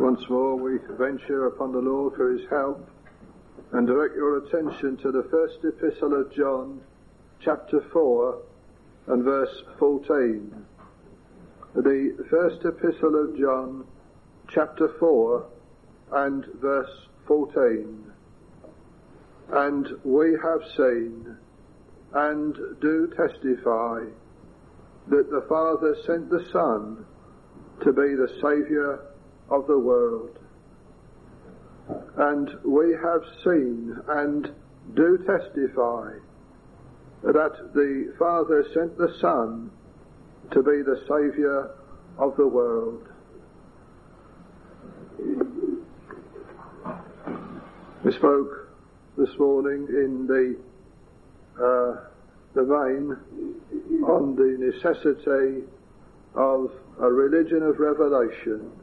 Once more we venture upon the Lord for his help and direct your attention to the first epistle of John, chapter 4 and verse 14. The first epistle of John, chapter 4 and verse 14. And we have seen and do testify that the Father sent the Son to be the Saviour of the world. And we have seen and do testify that the Father sent the Son to be the Saviour of the world. We spoke this morning in the vein on the necessity of a religion of revelation,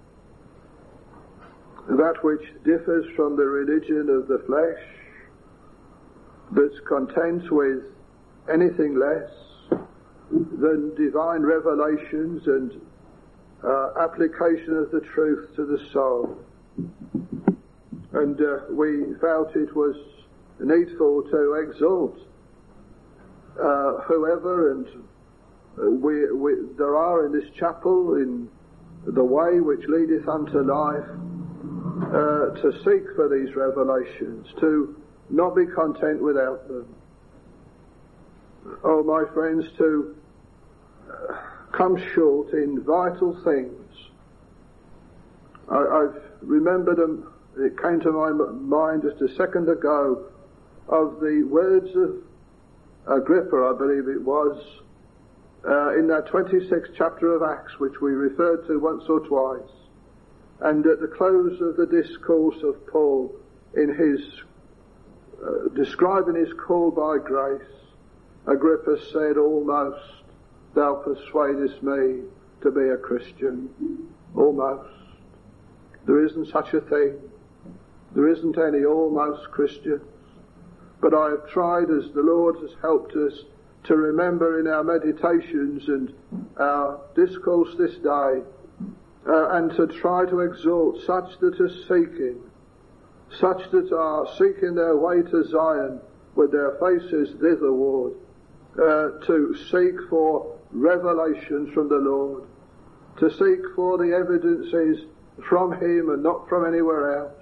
that which differs from the religion of the flesh, that's content with anything less than divine revelations and application of the truth to the soul. And we felt it was needful to exalt whoever, and there are in this chapel, in the way which leadeth unto life, to seek for these revelations, to not be content without them. Oh, my friends, to come short in vital things. I've remembered them. It came to my mind just a second ago of the words of Agrippa, I believe it was, in that 26th chapter of Acts, which we referred to once or twice. And at the close of the discourse of Paul, in his describing his call by grace, Agrippa said, "Almost thou persuadest me to be a Christian." Almost. There isn't such a thing. There isn't any almost Christians. But I have tried, as the Lord has helped us, to remember in our meditations and our discourse this day, and to try to exhort such that are seeking, such that are seeking their way to Zion with their faces thitherward, to seek for revelations from the Lord, to seek for the evidences from Him and not from anywhere else.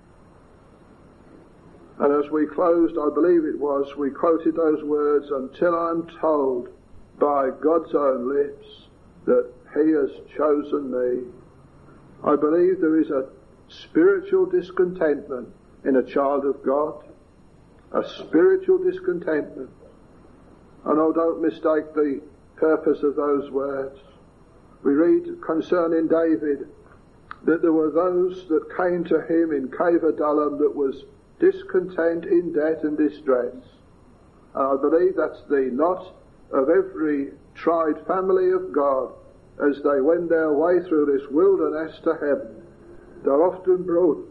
And as we closed, I believe it was, we quoted those words, "Until I'm told by God's own lips that He has chosen me." I believe there is a spiritual discontentment in a child of God. A spiritual discontentment. And oh, don't mistake the purpose of those words. We read concerning David that there were those that came to him in Cave Adullam that was discontent, in debt and distress. And I believe that's the lot of every tried family of God as they wend their way through this wilderness to heaven. They're often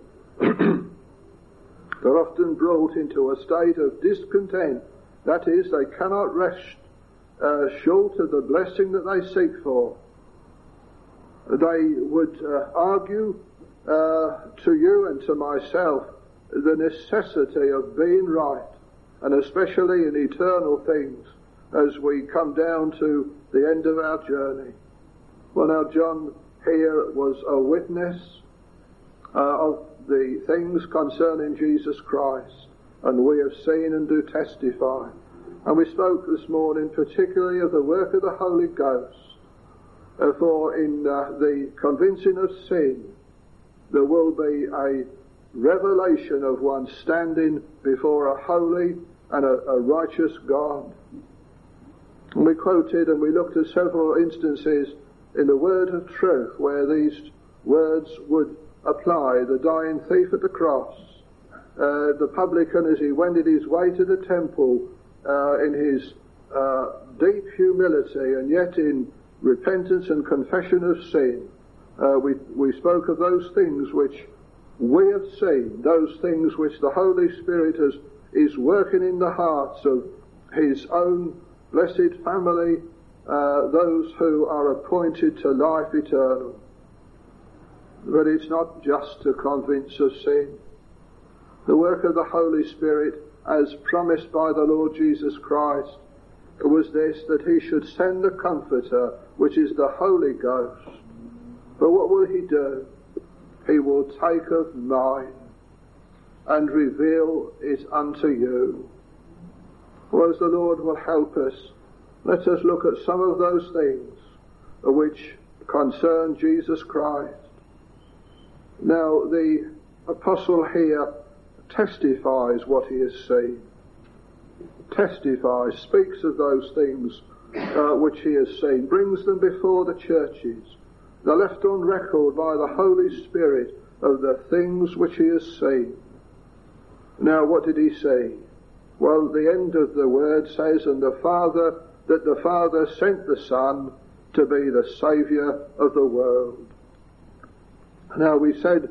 brought into a state of discontent. That is, they cannot rest short of the blessing that they seek for. They would argue to you and to myself the necessity of being right, and especially in eternal things as we come down to the end of our journey. Well, now John here was a witness of the things concerning Jesus Christ, and we have seen and do testify. And we spoke this morning particularly of the work of the Holy Ghost, for in the convincing of sin there will be a revelation of one standing before a holy and a righteous God. And we quoted and we looked at several instances in the word of truth where these words would apply. The dying thief at the cross, the publican as he wended his way to the temple in his deep humility and yet in repentance and confession of sin. We spoke of those things which we have seen, those things which the Holy Spirit is working in the hearts of His own blessed family, those who are appointed to life eternal. But it's not just to convince of sin. The work of the Holy Spirit, as promised by the Lord Jesus Christ, was this, that he should send the Comforter, which is the Holy Ghost. But what will he do? He will take of mine and reveal it unto you. Well, as the Lord will help us, let us look at some of those things which concern Jesus Christ. Now, the apostle here testifies what he has seen. Testifies, speaks of those things which he has seen, brings them before the churches. They're left on record by the Holy Spirit of the things which he has seen. Now, what did he see? Well, the end of the word says, that the Father sent the Son to be the Saviour of the world. Now, we said,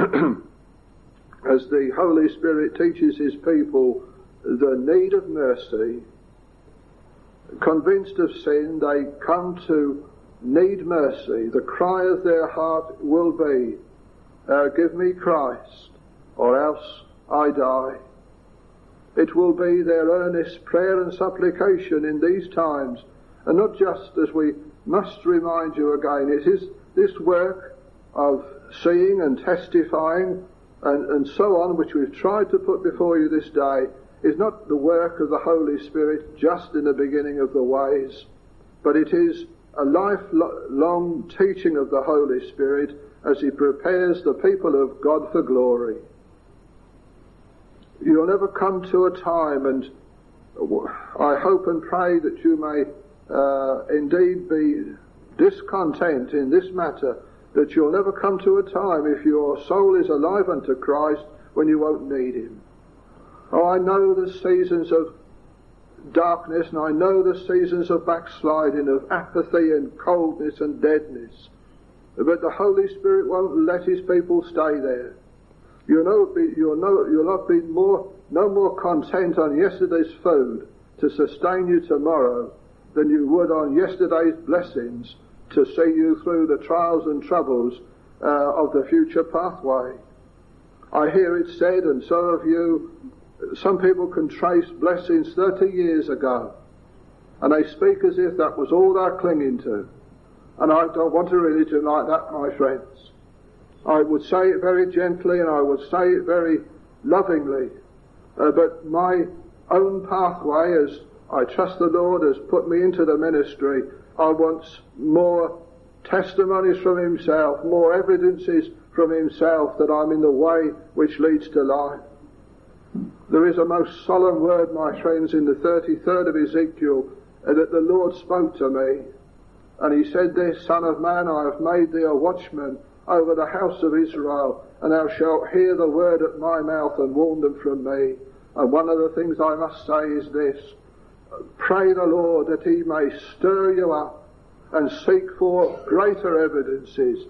as the Holy Spirit teaches his people the need of mercy, convinced of sin, they come to need mercy. The cry of their heart will be, give me Christ, or else I die. It will be their earnest prayer and supplication in these times, and not just, as we must remind you again, it is this work of seeing and testifying and so on, which we've tried to put before you this day, is not the work of the Holy Spirit just in the beginning of the ways, but it is a lifelong teaching of the Holy Spirit as he prepares the people of God for glory. You'll never come to a time, and I hope and pray that you may indeed be discontent in this matter, that you'll never come to a time, if your soul is alive unto Christ, when you won't need him. Oh, I know the seasons of darkness, and I know the seasons of backsliding, of apathy and coldness and deadness. But the Holy Spirit won't let his people stay there. You'll not be no more content on yesterday's food to sustain you tomorrow than you would on yesterday's blessings to see you through the trials and troubles of the future pathway. I hear it said, and so have you, some people can trace blessings 30 years ago, and they speak as if that was all they're clinging to. And I don't want a religion like that, my friends. I would say it very gently, and I would say it very lovingly, but my own pathway, as I trust the Lord has put me into the ministry, I want more testimonies from himself, more evidences from himself that I'm in the way which leads to life. There is a most solemn word, my friends, in the 33rd of Ezekiel that the Lord spoke to me, and he said this, Son of man, I have made thee a watchman over the house of Israel, and thou shalt hear the word at my mouth and warn them from me. And one of the things I must say is this: pray the Lord that he may stir you up and seek for greater evidences,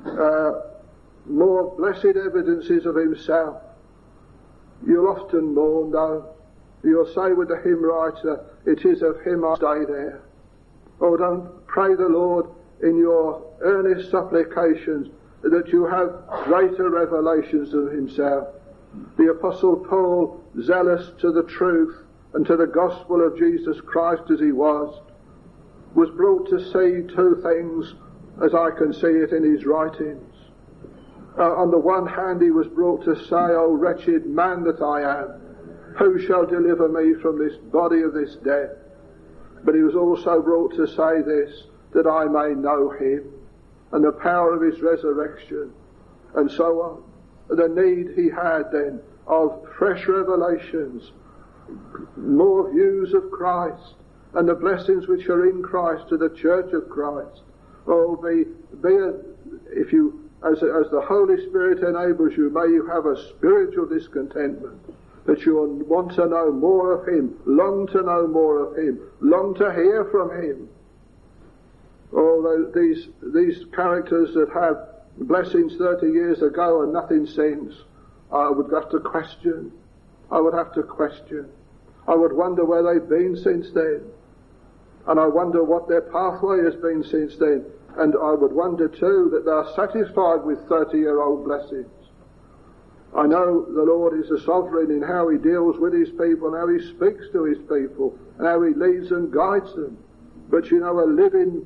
more blessed evidences of himself. You'll often mourn, though. You'll say with the hymn writer, it is of him I stay there. Oh, don't pray the Lord in your earnest supplications that you have greater revelations of himself. The Apostle Paul, zealous to the truth and to the gospel of Jesus Christ as he was brought to see two things, as I can see it in his writings. On the one hand, he was brought to say, O wretched man that I am, who shall deliver me from this body of this death? But he was also brought to say this, that I may know him and the power of his resurrection, and so on. The need he had then of fresh revelations, more views of Christ, and the blessings which are in Christ to the church of Christ. Oh, if you, as the Holy Spirit enables you, may you have a spiritual discontentment, that you want to know more of him, long to know more of him, long to hear from him. Oh, these characters that have blessings 30 years ago and nothing since, I would have to question. I would wonder where they've been since then. And I wonder what their pathway has been since then. And I would wonder too that they're satisfied with 30-year-old blessings. I know the Lord is a sovereign in how he deals with his people, and how he speaks to his people, and how he leads and guides them. But you know, a living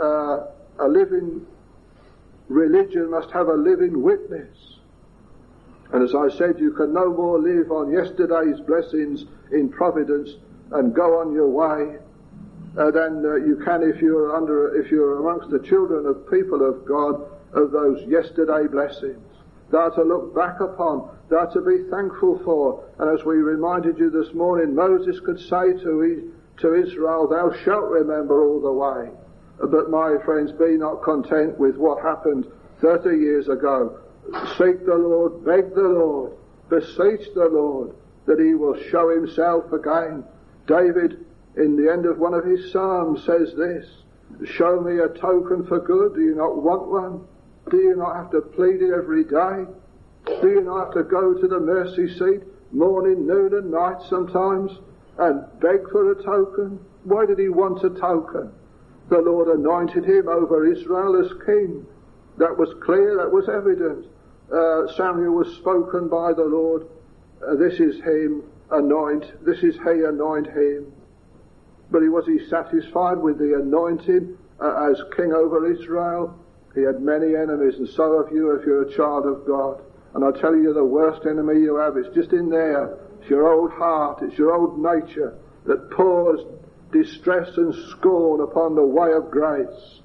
religion must have a living witness. And as I said, you can no more live on yesterday's blessings in providence and go on your way than you can if you're amongst the children of people of God of those yesterday blessings. They are to look back upon, they are to be thankful for. And as we reminded you this morning, Moses could say to Israel, thou shalt remember all the way. But my friends, be not content with what happened 30 years ago. Seek the Lord, beg the Lord, beseech the Lord that he will show himself again. David, in the end of one of his psalms, says this, show me a token for good. Do you not want one? Do you not have to plead it every day? Do you not have to go to the mercy seat morning, noon and night sometimes and beg for a token? Why did he want a token? The Lord anointed him over Israel as king. That was clear, that was evident. Samuel was spoken by the Lord, this is him, anoint, this is he, anoint him. But was he satisfied with the anointing as king over Israel? He had many enemies, and so have you if you're a child of God. And I tell you, the worst enemy you have is just in there. It's your old heart, it's your old nature that pours distress and scorn upon the way of grace.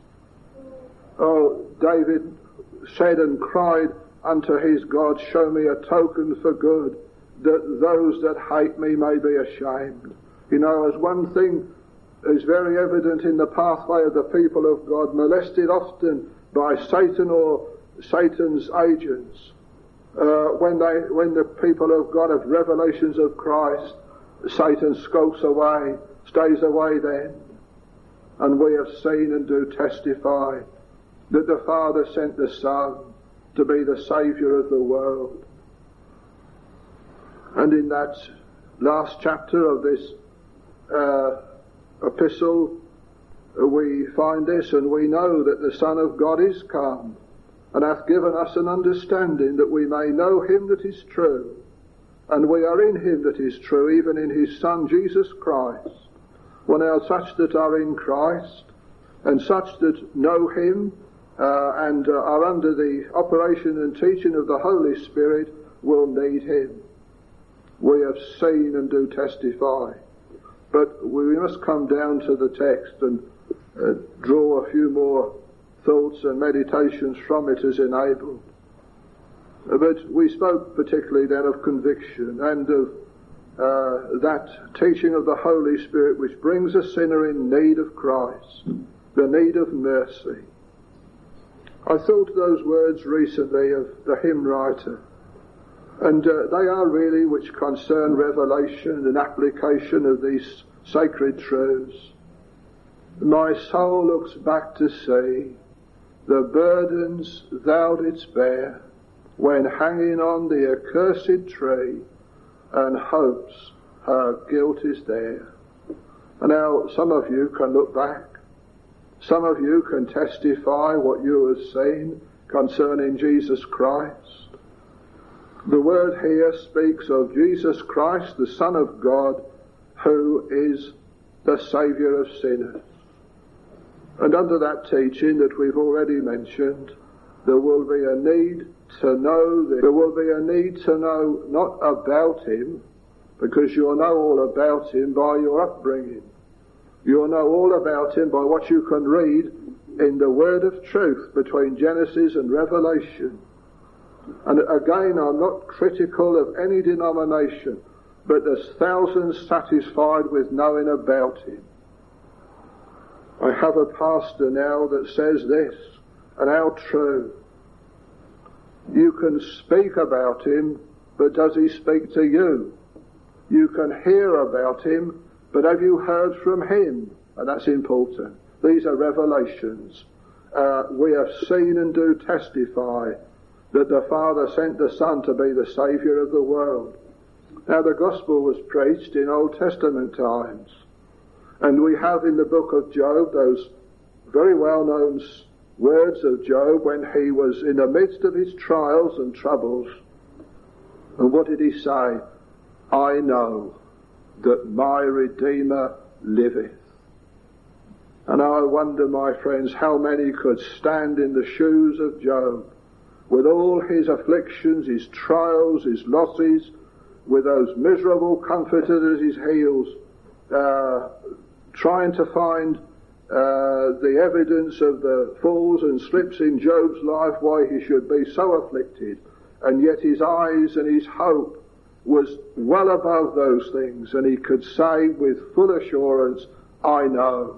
Oh, David said and cried unto his God, show me a token for good, that those that hate me may be ashamed. You know, as one thing is very evident in the pathway of the people of God, molested often by Satan or Satan's agents, when the people of God have revelations of Christ, Satan skulks away, stays away then. And we have seen and do testify that the Father sent the Son to be the Saviour of the world. And in that last chapter of this epistle, we find this, and we know that the Son of God is come, and hath given us an understanding that we may know him that is true. And we are in him that is true, even in his Son Jesus Christ. Well now, such that are in Christ, and such that know him, and are under the operation and teaching of the Holy Spirit, will need him. We have seen and do testify. But we must come down to the text and draw a few more thoughts and meditations from it as enabled. But we spoke particularly then of conviction and of that teaching of the Holy Spirit which brings a sinner in need of Christ, the need of mercy. I thought those words recently of the hymn writer, and they are really which concern revelation and application of these sacred truths. My soul looks back to see the burdens thou didst bear when hanging on the accursed tree, and hopes her guilt is there. And now some of you can look back. Some of you can testify what you have seen concerning Jesus Christ. The word here speaks of Jesus Christ, the Son of God, who is the Saviour of sinners. And under that teaching that we've already mentioned, there will be a need to know this. There will be a need to know not about him, because you'll know all about him by your upbringing. You'll know all about him by what you can read in the word of truth between Genesis and Revelation. And again, I'm not critical of any denomination, but there's thousands satisfied with knowing about him. I have a pastor now that says this, and how true. You can speak about him, but does he speak to you? You can hear about him, but have you heard from him? And that's important. These are revelations. We have seen and do testify that the Father sent the Son to be the Saviour of the world. Now the Gospel was preached in Old Testament times. And we have in the book of Job those very well-known words of Job when he was in the midst of his trials and troubles. And what did he say? I know that my Redeemer liveth. And I wonder, my friends, how many could stand in the shoes of Job with all his afflictions, his trials, his losses, with those miserable comforters at his heels, trying to find the evidence of the falls and slips in Job's life, why he should be so afflicted, and yet his eyes and his hope was well above those things, and he could say with full assurance, I know.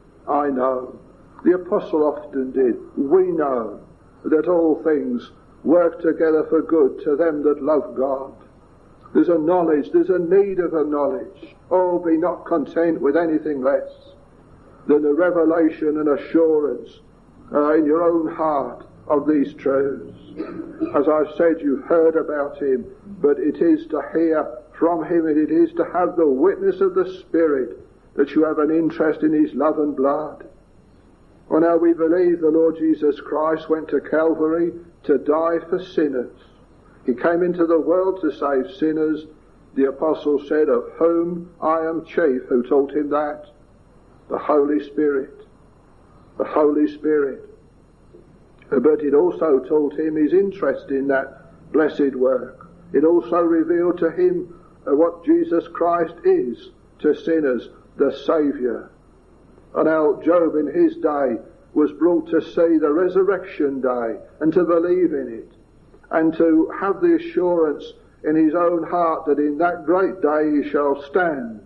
The apostle often did. We know that all things work together for good to them that love God. There's a knowledge, there's a need of a knowledge. Oh, be not content with anything less than the revelation and assurance in your own heart of these truths. As I've said, you've heard about him, but it is to hear from him, and it is to have the witness of the Spirit that you have an interest in his love and blood. Well, now we believe the Lord Jesus Christ went to Calvary to die for sinners. He came into the world to save sinners. The apostle said, of whom I am chief. Who taught him that? The Holy Spirit. The Holy Spirit. But it also taught him his interest in that blessed work. It also revealed to him what Jesus Christ is to sinners, the Saviour. And now Job in his day was brought to see the resurrection day and to believe in it, and to have the assurance in his own heart that in that great day he shall stand.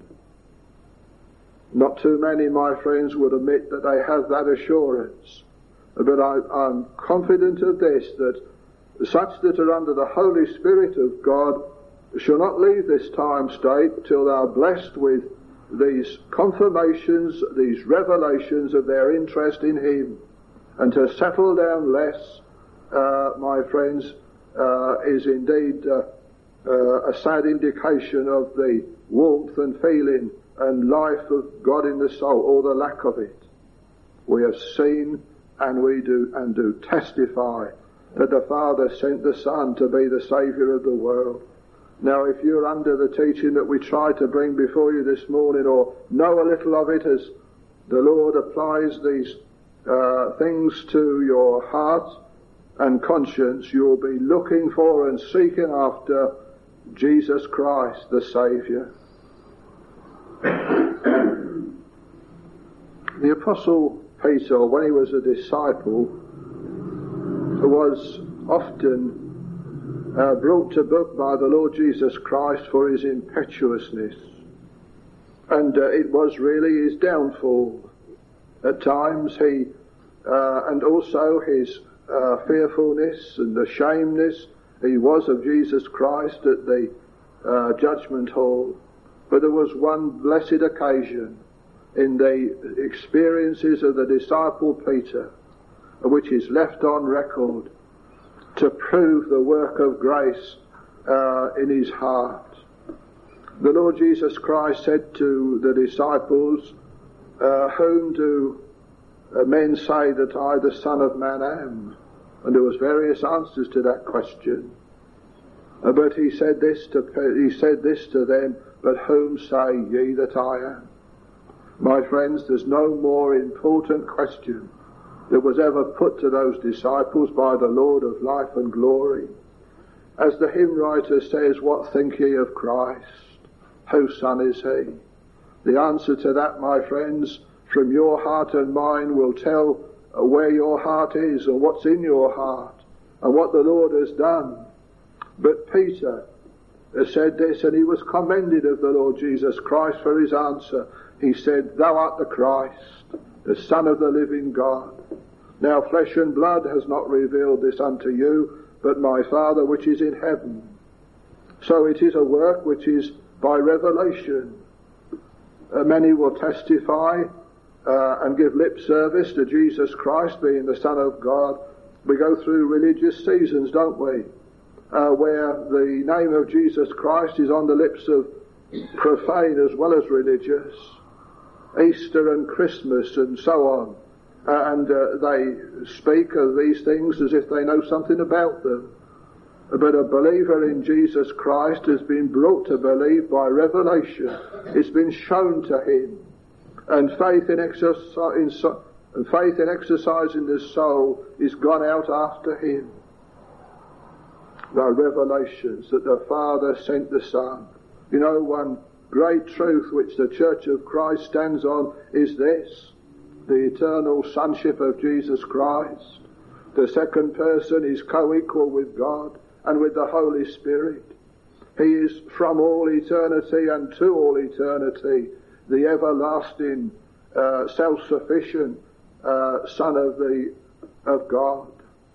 Not too many, my friends, would admit that they have that assurance. But I'm confident of this, that such that are under the Holy Spirit of God shall not leave this time state till they are blessed with these confirmations, these revelations of their interest in him. And to settle down less, my friends, is indeed a sad indication of the warmth and feeling and life of God in the soul, or the lack of it. We have seen and we do testify that the Father sent the Son to be the Saviour of the world. Now, if you're under the teaching that we try to bring before you this morning, or know a little of it as the Lord applies these things to your heart and conscience, you'll be looking for and seeking after Jesus Christ, the Saviour. The Apostle Peter, when he was a disciple, was often brought to book by the Lord Jesus Christ for his impetuousness. And it was really his downfall. At times he, and also his fearfulness and the shameness he was of Jesus Christ at the judgment hall. But there was one blessed occasion in the experiences of the disciple Peter, which is left on record to prove the work of grace in his heart. The Lord Jesus Christ said to the disciples, whom do men say that I, the Son of Man, am? And there was various answers to that question. But he said this to them, but whom say ye that I am? My friends, there's no more important question that was ever put to those disciples by the Lord of life and glory. As the hymn writer says, what think ye of Christ? Whose son is he? The answer to that, my friends, from your heart and mine will tell where your heart is and what's in your heart and what the Lord has done. But Peter said this, and he was commended of the Lord Jesus Christ for his answer. He said, thou art the Christ, the Son of the living God. Now flesh and blood has not revealed this unto you, but my Father which is in heaven. So it is a work which is by revelation. Many will testify and give lip service to Jesus Christ being the Son of God. We go through religious seasons, don't we? Where the name of Jesus Christ is on the lips of profane as well as religious. Easter and Christmas and so on. and they speak of these things as if they know something about them. But a believer in Jesus Christ has been brought to believe by revelation. It's been shown to him. And faith in exercising the soul is gone out after him. The revelations that the Father sent the Son. You know, one great truth which the Church of Christ stands on is this: the eternal sonship of Jesus Christ. The second person is co-equal with God and with the Holy Spirit. He is from all eternity and to all eternity the everlasting, self-sufficient Son of God.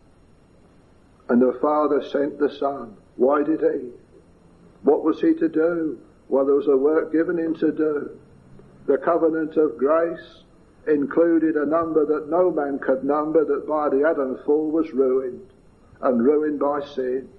And the Father sent the Son. Why did he? What was he to do? Well, there was a work given him to do. The covenant of grace included a number that no man could number, that by the Adam fall was ruined, and ruined by sin.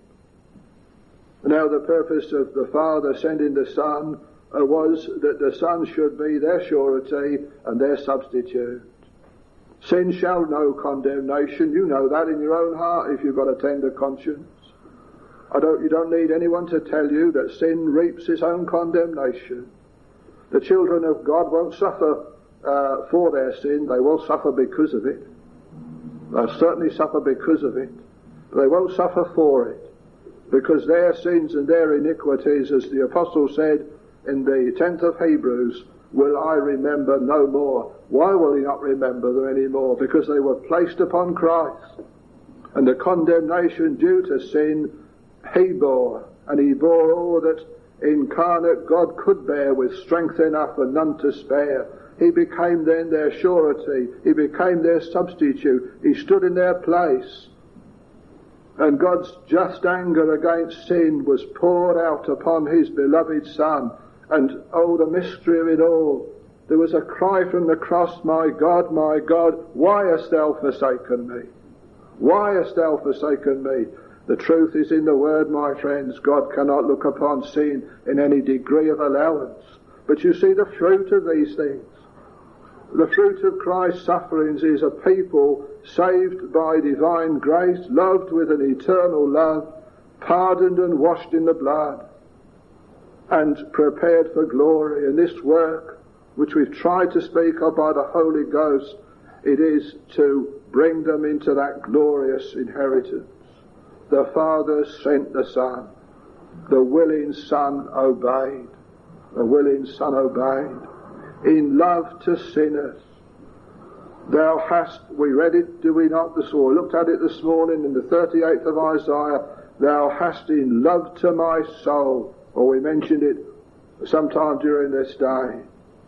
Now the purpose of the Father sending the Son was that the Son should be their surety and their substitute. Sin shall know condemnation. You know that in your own heart if you've got a tender conscience. You don't need anyone to tell you that sin reaps its own condemnation. The children of God won't suffer for their sin. They will suffer because of it. They'll certainly suffer because of it. But they won't suffer for it, because their sins and their iniquities, as the Apostle said in the 10th of Hebrews, will I remember no more. Why will he not remember them anymore? Because they were placed upon Christ. And the condemnation due to sin he bore. And he bore all that incarnate God could bear with strength enough and none to spare. He became then their surety. He became their substitute. He stood in their place. And God's just anger against sin was poured out upon his beloved Son. And oh, the mystery of it all. There was a cry from the cross, my God, why hast thou forsaken me? Why hast thou forsaken me? The truth is in the Word, my friends. God cannot look upon sin in any degree of allowance. But you see the fruit of these things. The fruit of Christ's sufferings is a people saved by divine grace, loved with an eternal love, pardoned and washed in the blood, and prepared for glory. And this work, which we've tried to speak of by the Holy Ghost, it is to bring them into that glorious inheritance. The Father sent the Son. The willing Son obeyed. The willing Son obeyed. In love to sinners. Thou hast, we read it, do we not? We looked at it this morning in the 38th of Isaiah. Thou hast in love to my soul. Or we mentioned it sometime during this day.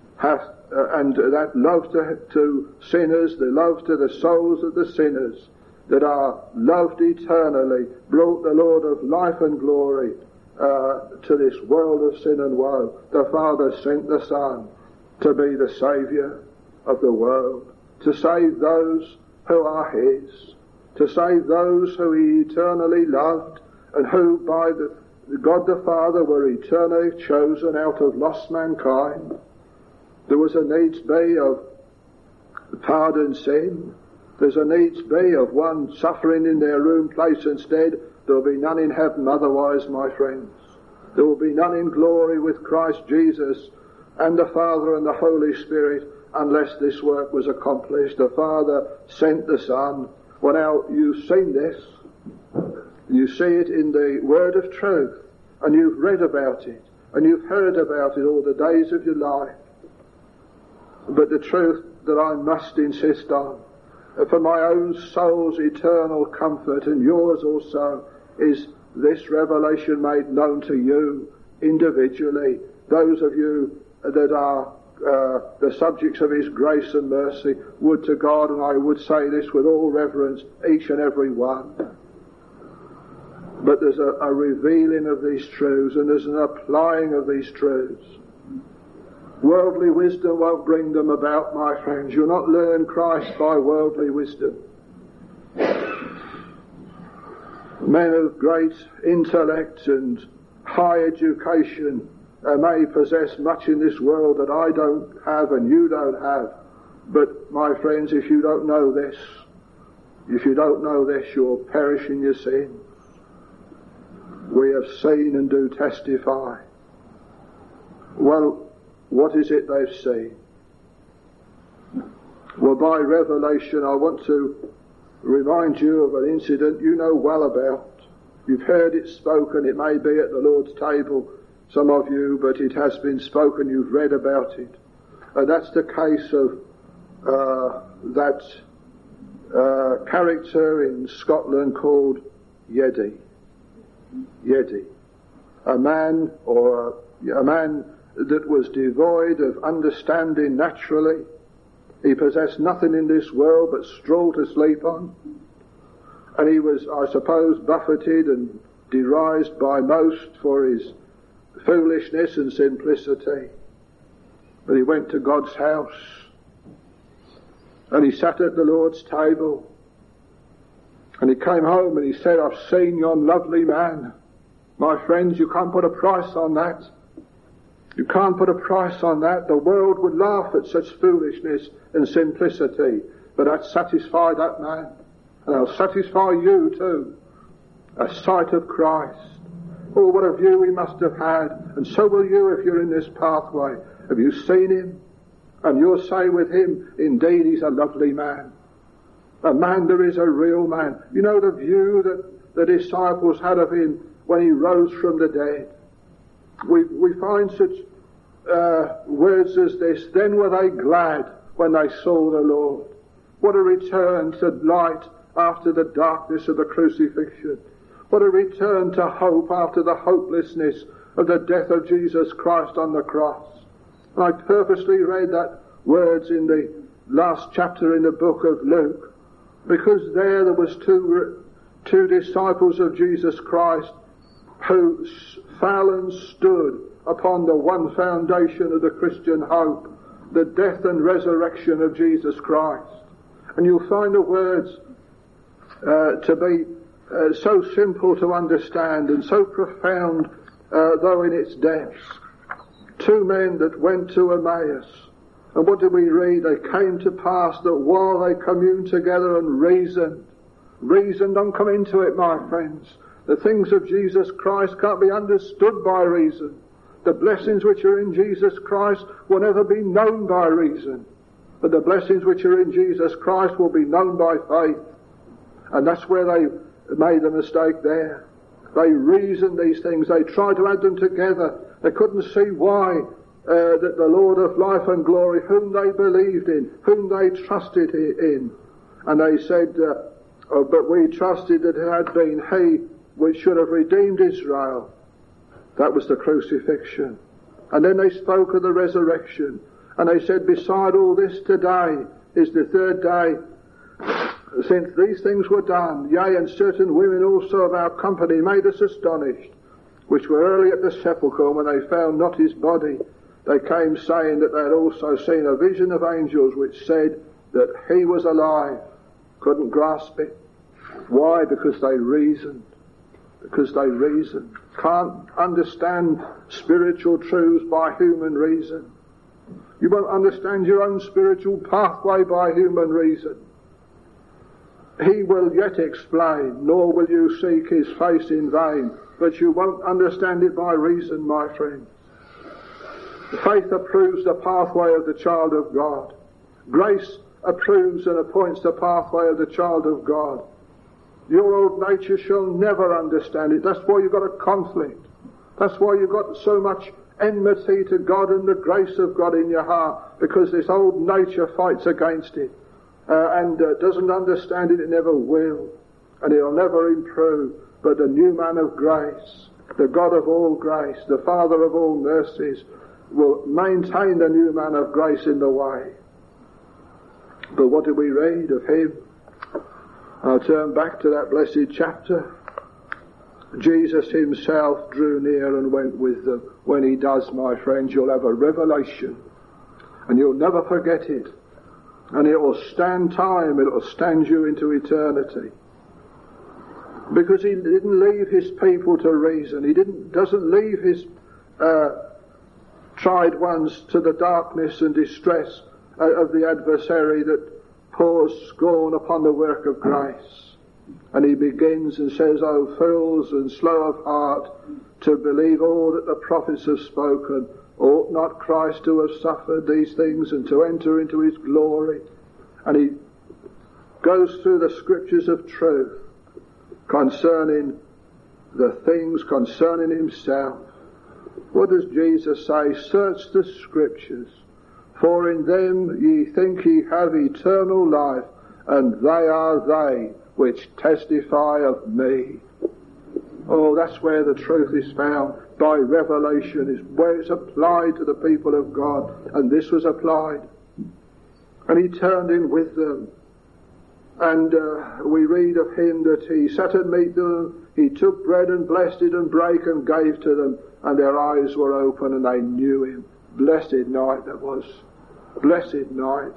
And that love to sinners, the love to the souls of the sinners that are loved eternally, brought the Lord of life and glory to this world of sin and woe. The Father sent the Son to be the Saviour of the world, to save those who are his, to save those who he eternally loved, and who by God the Father were eternally chosen out of lost mankind. There was a needs be of pardon sin. There's a needs be of one suffering in their own place instead. There will be none in heaven otherwise, my friends. There will be none in glory with Christ Jesus and the Father and the Holy Spirit unless this work was accomplished. The Father sent the Son. Well, now, you've seen this. You see it in the Word of truth, and you've read about it, and you've heard about it all the days of your life. But the truth that I must insist on, for my own soul's eternal comfort and yours also, is this revelation made known to you individually, those of you that are the subjects of his grace and mercy. Would to God, and I would say this with all reverence, each and every one. But there's a revealing of these truths, and there's an applying of these truths. Worldly wisdom won't bring them about, my friends. You'll not learn Christ by worldly wisdom. Men of great intellect and high education may possess much in this world that I don't have and you don't have. But, my friends, if you don't know this, you'll perish in your sin. We have seen and do testify. Well, what is it they've seen? Well, by revelation, I want to remind you of an incident you know well about. You've heard it spoken. It may be at the Lord's table, some of you, but it has been spoken. You've read about it. And that's the case of that character in Scotland called Yedi. Yedi. A man that was devoid of understanding naturally. He possessed nothing in this world but straw to sleep on. And he was, I suppose, buffeted and derised by most for his foolishness and simplicity. But he went to God's house and he sat at the Lord's table, and he came home and he said, I've seen yon lovely man. My friends, you can't put a price on that. You can't put a price on that. The world would laugh at such foolishness and simplicity, but that satisfied that man, and I'll satisfy you too. A sight of Christ. Oh, what a view he must have had, and so will you if you're in this pathway. Have you seen him? And you'll say with him, indeed he's a lovely man. A man that is a real man. You know the view that the disciples had of him when he rose from the dead. We find such words as this. Then were they glad when they saw the Lord. What a return to light after the darkness of the crucifixion. What a return to hope after the hopelessness of the death of Jesus Christ on the cross. And I purposely read that words in the last chapter in the book of Luke, because there was two disciples of Jesus Christ who fell and stood upon the one foundation of the Christian hope, the death and resurrection of Jesus Christ. And you'll find the words to be so simple to understand and so profound, though in its depths. Two men that went to Emmaus. And what did we read? They came to pass that while they communed together and reasoned, don't come into it, my friends. The things of Jesus Christ can't be understood by reason. The blessings which are in Jesus Christ will never be known by reason. But the blessings which are in Jesus Christ will be known by faith. And that's where they made the mistake there. They reasoned these things. They tried to add them together. They couldn't see why that the Lord of life and glory, whom they believed in, whom they trusted in. And they said, but we trusted that it had been he which should have redeemed Israel. That was the crucifixion. And then they spoke of the resurrection. And they said, beside all this, today is the third day since these things were done. Yea, and certain women also of our company made us astonished, which were early at the sepulchre. When they found not his body, they came saying that they had also seen a vision of angels which said that he was alive. Couldn't grasp it. Why? Because they reasoned. Because they reasoned. Can't understand spiritual truths by human reason. You won't understand your own spiritual pathway by human reason. He will yet explain, nor will you seek his face in vain, but you won't understand it by reason, my friends. Faith approves the pathway of the child of God. Grace approves and appoints the pathway of the child of God. Your old nature shall never understand it. That's why you've got a conflict. That's why you've got so much enmity to God and the grace of God in your heart, because this old nature fights against it and doesn't understand it. It never will, and it'll never improve. But the new man of grace, the God of all grace, the Father of all mercies, will maintain the new man of grace in the way. But what do we read of him? I'll turn back to that blessed chapter. Jesus himself drew near and went with them. When he does, my friends, you'll have a revelation, and you'll never forget it. And it will stand time, it will stand you into eternity. Because he didn't leave his people to reason. He doesn't leave his tried ones to the darkness and distress of the adversary that pours scorn upon the work of grace. And he begins and says, "O fools and slow of heart to believe all that the prophets have spoken. Ought not Christ to have suffered these things and to enter into his glory?" And he goes through the scriptures of truth concerning the things concerning himself. What does Jesus say? "Search the scriptures, for in them ye think ye have eternal life, and they are they which testify of me." Oh, that's where the truth is found, by revelation, is where it's applied to the people of God, and this was applied. And he turned in with them, and we read of him that he sat at meat to them, he took bread and blessed it and brake and gave to them, and their eyes were open and they knew him. Blessed night that was. Blessed night.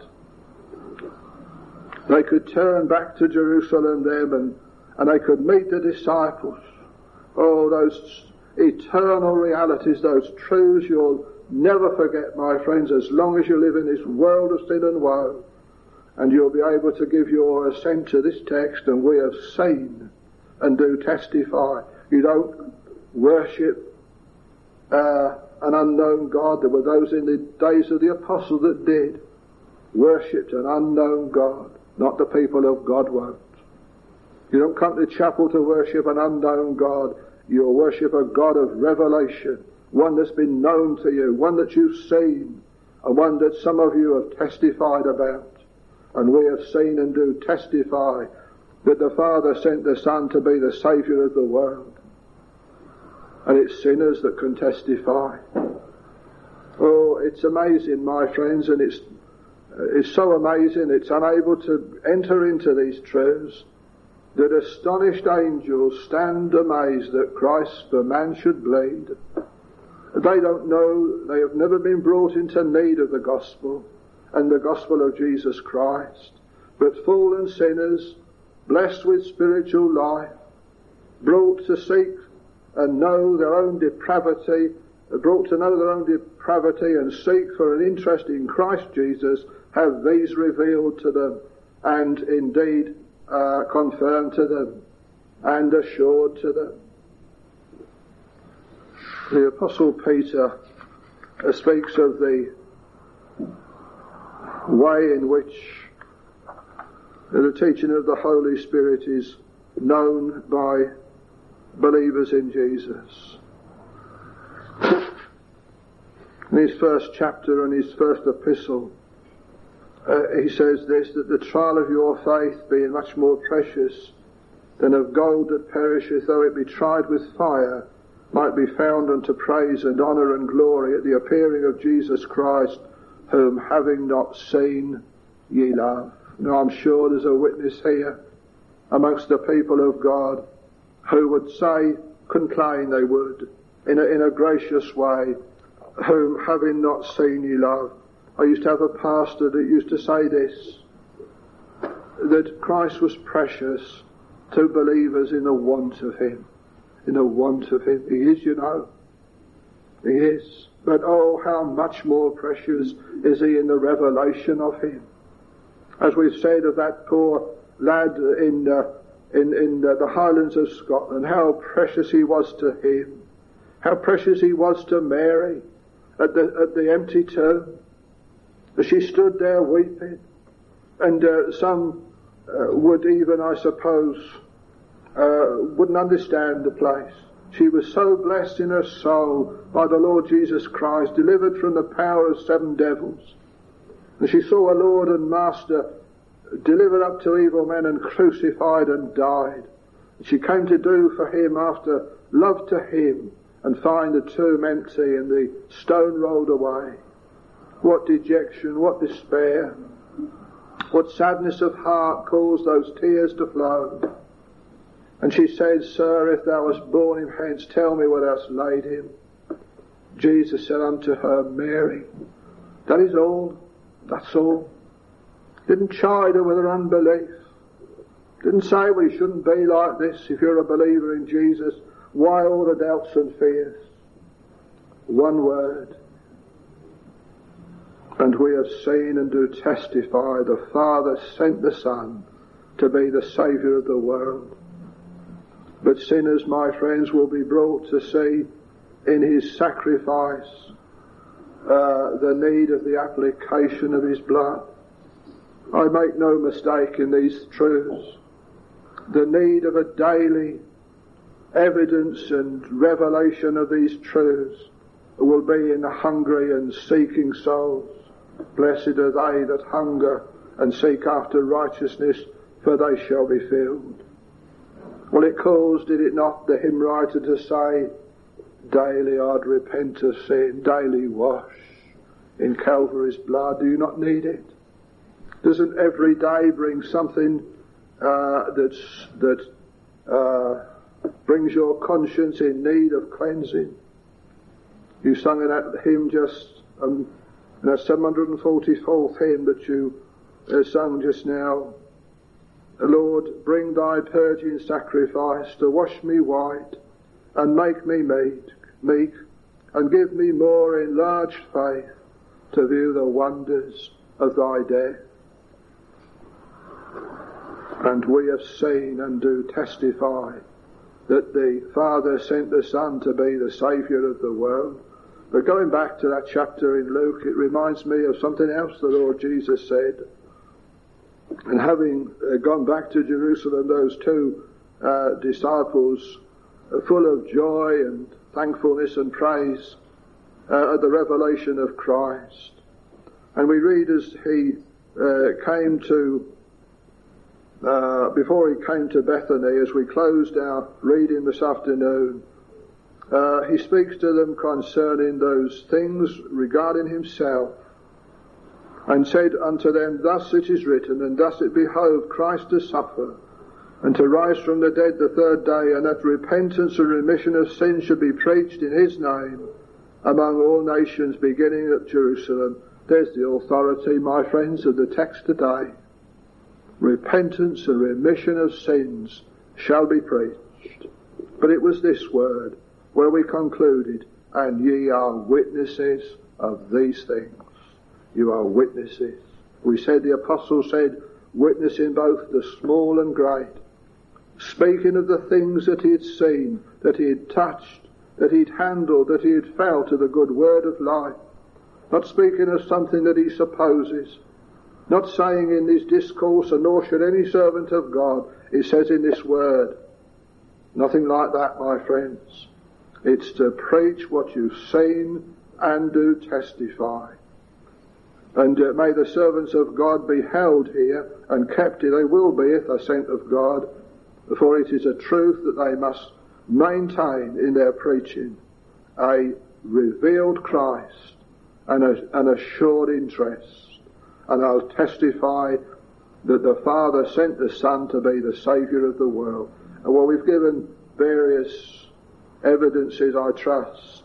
They could turn back to Jerusalem then, and they could meet the disciples. Oh, those eternal realities, those truths you'll never forget, my friends, as long as you live in this world of sin and woe. And you'll be able to give your assent to this text, and we have seen and do testify. You don't worship an unknown God. There were those in the days of the apostles that did. Worshipped an unknown God. Not the people of God won't. You don't come to chapel to worship an unknown God. You'll worship a God of revelation, one that's been known to you, one that you've seen, and one that some of you have testified about. And we have seen and do testify that the Father sent the Son to be the Saviour of the world. And it's sinners that can testify. Oh, it's amazing, my friends, and it's so amazing it's unable to enter into these truths that astonished angels stand amazed that Christ for man should bleed. They don't know, they have never been brought into need of the gospel and the gospel of Jesus Christ, but fallen sinners, blessed with spiritual life, brought to seek and know their own depravity, brought to know their own depravity and seek for an interest in Christ Jesus, have these revealed to them and indeed confirmed to them and assured to them. The Apostle Peter speaks of the way in which the teaching of the Holy Spirit is known by believers in Jesus. In his first chapter and his first epistle, he says this, that the trial of your faith, being much more precious than of gold that perisheth, though it be tried with fire, might be found unto praise and honour and glory at the appearing of Jesus Christ, whom having not seen ye love. Now I'm sure there's a witness here amongst the people of God who would say, complain they would, in a gracious way, whom having not seen ye love. I used to have a pastor that used to say this, that Christ was precious to believers in the want of him. In the want of him. He is, you know. He is. But oh, how much more precious is he in the revelation of him. As we've said of that poor lad in the Highlands of Scotland, how precious he was to him. How precious he was to Mary at the empty tomb. As she stood there weeping. And some would even, I suppose, wouldn't understand the place. She was so blessed in her soul by the Lord Jesus Christ, delivered from the power of 7 devils. And she saw her Lord and Master delivered up to evil men and crucified and died. And she came to do for him after love to him and find the tomb empty and the stone rolled away. What dejection, what despair, what sadness of heart caused those tears to flow. And she said, Sir, if thou hast borne him hence, tell me where thou hast laid him. Jesus said unto her, Mary. That is all. That's all. Didn't chide her with her unbelief. Didn't say, well, you shouldn't be like this if you're a believer in Jesus. Why all the doubts and fears? One word. And we have seen and do testify the Father sent the Son to be the Saviour of the world. But sinners, my friends, will be brought to see in his sacrifice the need of the application of his blood. I make no mistake in these truths. The need of a daily evidence and revelation of these truths will be in the hungry and seeking souls. Blessed are they that hunger and seek after righteousness, for they shall be filled. Well, it calls, did it not, the hymn writer to say, daily I'd repent of sin, daily wash in Calvary's blood. Do you not need it? Doesn't every day bring something that brings your conscience in need of cleansing? You sung in that hymn just, in that 744th hymn that you sung just now, Lord, bring thy purging sacrifice to wash me white and make me meek, and give me more enlarged faith to view the wonders of thy death. And we have seen and do testify that the Father sent the Son to be the Saviour of the world. But going back to that chapter in Luke, it reminds me of something else the Lord Jesus said. And having gone back to Jerusalem, those two disciples, full of joy and thankfulness and praise at the revelation of Christ. And we read as he came to, before he came to Bethany, as we closed our reading this afternoon, he speaks to them concerning those things regarding himself, and said unto them, thus it is written, and thus it behoved Christ to suffer, and to rise from the dead the third day, and that repentance and remission of sins should be preached in his name among all nations, beginning at Jerusalem. There's the authority, my friends, of the text today. Repentance and remission of sins shall be preached. But it was this word where we concluded, and ye are witnesses of these things. You are witnesses. We said, the apostle said, witnessing both the small and great, speaking of the things that he had seen, that he had touched, that he had handled, that he had felt of the good word of life. Not speaking of something that he supposes, not saying in this discourse, and nor should any servant of God, it says in this word. Nothing like that, my friends. It's to preach what you've seen and do testify. And may the servants of God be held here and kept here. They will be if they're sent of God, for it is a truth that they must maintain in their preaching, a revealed Christ and an assured interest. And I'll testify that the Father sent the Son to be the Saviour of the world. And well, we've given various evidences, I trust,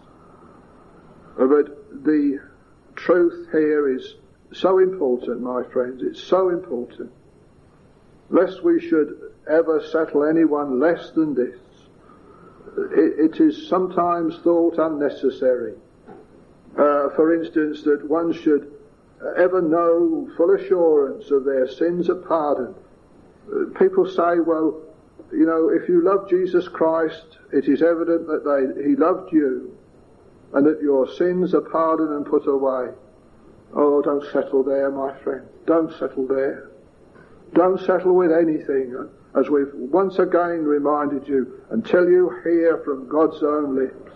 but the truth here is so important, my friends. It's so important. Lest we should ever settle anyone less than this. It is sometimes thought unnecessary. For instance, that one should ever know full assurance of their sins are pardoned. People say, well, you know, if you love Jesus Christ, it is evident that he loved you, and that your sins are pardoned and put away. Oh, don't settle there, my friend. Don't settle there. Don't settle with anything, as we've once again reminded you, until you hear from God's own lips.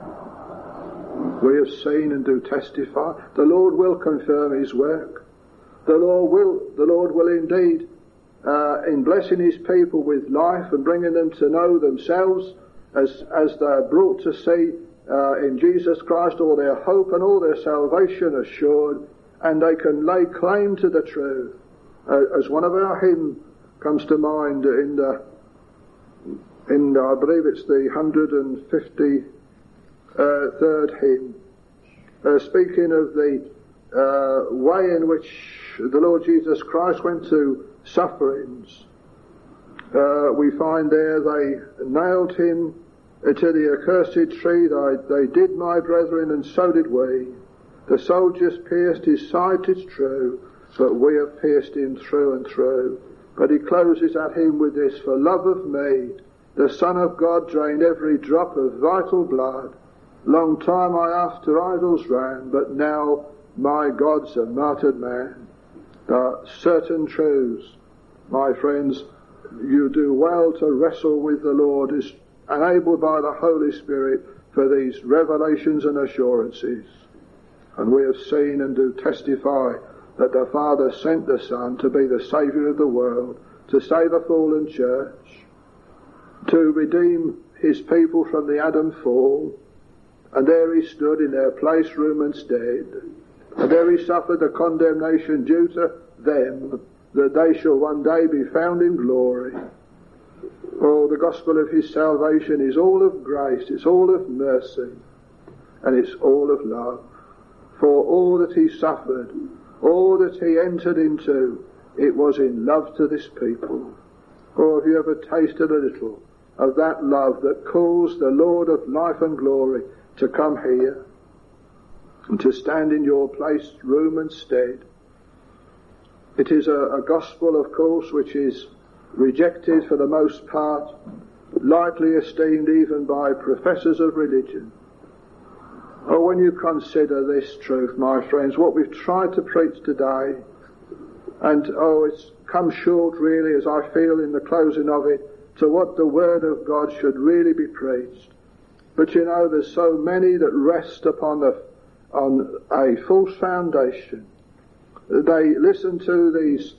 We have seen and do testify. The Lord will confirm his work. The Lord will indeed, in blessing his people with life and bringing them to know themselves as they're brought to see in Jesus Christ all their hope and all their salvation assured, and they can lay claim to the truth. As one of our hymns comes to mind in I believe it's the 153rd hymn, speaking of the way in which the Lord Jesus Christ went to sufferings. We find there they nailed him to the accursed tree. They did, my brethren, and so did we. The soldiers pierced his side, 'tis true, but we have pierced him through and through. But he closes at him with this, for love of me, the Son of God drained every drop of vital blood. Long time I after idols ran, but now my God's a martyred man. The certain truths, my friends, you do well to wrestle with the Lord, is enabled by the Holy Spirit for these revelations and assurances. And we have seen and do testify that the Father sent the Son to be the Saviour of the world, to save a fallen church, to redeem his people from the Adam fall. And there he stood in their place, room and stead. And there he suffered the condemnation due to them, that they shall one day be found in glory. Oh, the gospel of his salvation is all of grace, it's all of mercy, and it's all of love. For all that he suffered, all that he entered into, it was in love to this people. Oh, have you ever tasted a little of that love that calls the Lord of life and glory to come here and to stand in your place, room and stead? It is a gospel, of course, which is rejected for the most part, lightly esteemed even by professors of religion. Oh, when you consider this truth, my friends, what we've tried to preach today, and it's come short really, as I feel in the closing of it, to what the Word of God should really be preached. But you know, there's so many that rest on a false foundation. They listen to these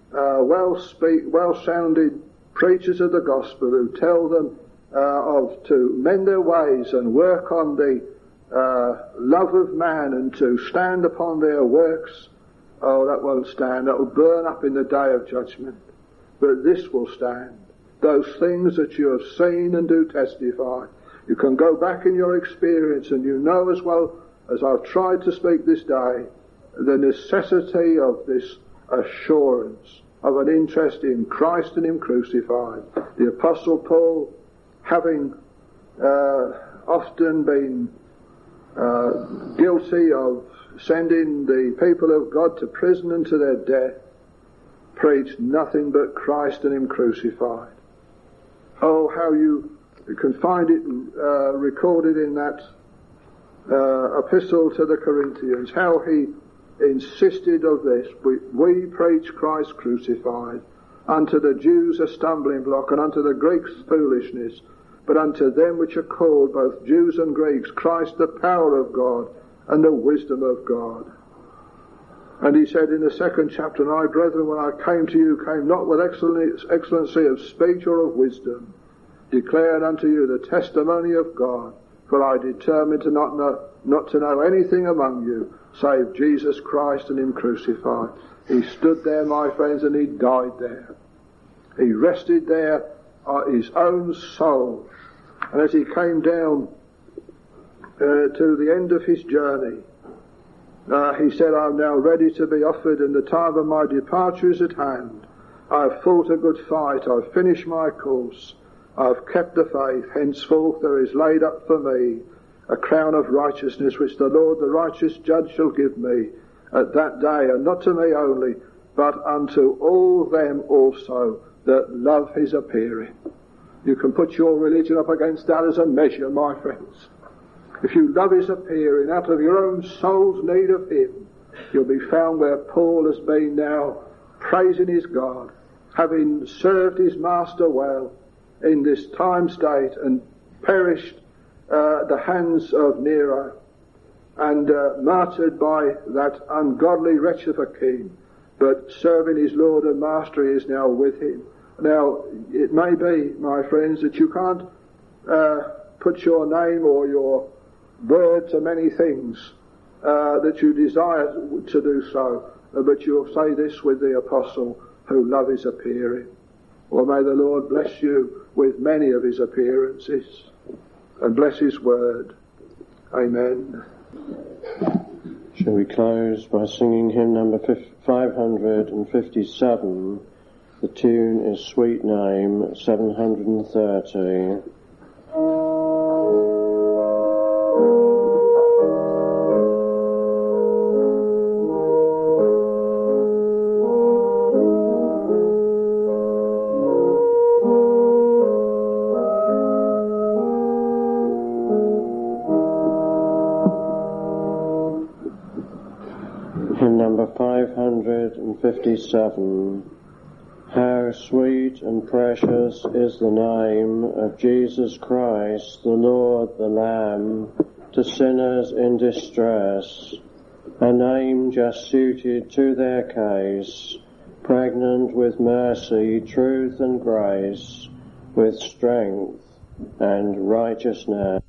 well-sounded preachers of the gospel who tell them to mend their ways and work on the love of man and to stand upon their works. Oh, that won't stand. That will burn up in the day of judgment. But this will stand. Those things that you have seen and do testify. You can go back in your experience and you know as well as I've tried to speak this day, the necessity of this assurance of an interest in Christ and Him crucified. The Apostle Paul, having often been guilty of sending the people of God to prison and to their death, preached nothing but Christ and Him crucified. Oh, how you can find it recorded in that epistle to the Corinthians, how he insisted of this. We preach Christ crucified, unto the Jews a stumbling block, and unto the Greeks foolishness, but unto them which are called, both Jews and Greeks, Christ the power of God and the wisdom of God. And he said in the second chapter, and I, brethren, when I came to you, came not with excellency of speech or of wisdom, declared unto you the testimony of God, for I determined to not to know anything among you, save Jesus Christ and Him crucified. He stood there, my friends, and he died there. He rested there his own soul. And as he came down to the end of his journey, he said, I am now ready to be offered, and the time of my departure is at hand. I have fought a good fight, I have finished my course, I have kept the faith. Henceforth there is laid up for me a crown of righteousness, which the Lord, the righteous judge, shall give me at that day, and not to me only, but unto all them also that love His appearing. You can put your religion up against that as a measure, my friends. If you love His appearing out of your own soul's need of Him, you'll be found where Paul has been now, praising his God, having served his master well in this time state and perished at the hands of Nero and martyred by that ungodly wretch of a king, but serving his Lord and Master, He is now with Him. Now, it may be, my friends, that you can't put your name or your word to many things that you desire to do so, but you'll say this with the apostle, who love His appearing. Well, may the Lord bless you with many of His appearances and bless His word. Amen. Shall we close by singing hymn number 557? The tune is Sweet Name, 730. 157. How sweet and precious is the name of Jesus Christ, the Lord, the Lamb, to sinners in distress, a name just suited to their case, pregnant with mercy, truth and grace, with strength and righteousness.